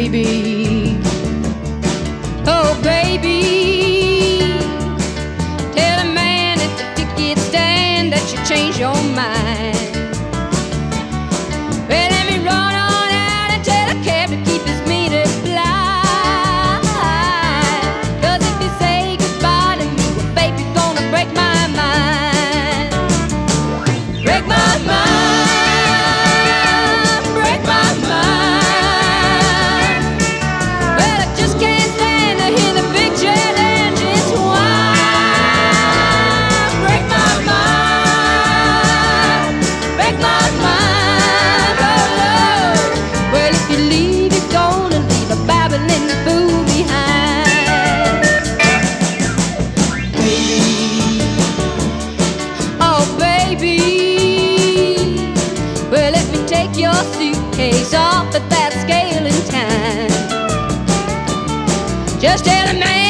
baby. Oh, baby, tell a man at the ticket stand that you changed your mind. Well, let me run on out and tell a cab to keep his meter blind. 'Cause if you say goodbye to me, well, baby, you're gonna break my mind. Break my mind, break my mind. Well, I just can't stand to hear the big jet engines whine. Break my mind, break my mind, oh Lord. Well, if you leave, you're gonna leave a babbling fool behind. Baby, oh baby, well, let me take your suitcase off at that scale in time. Just tell a man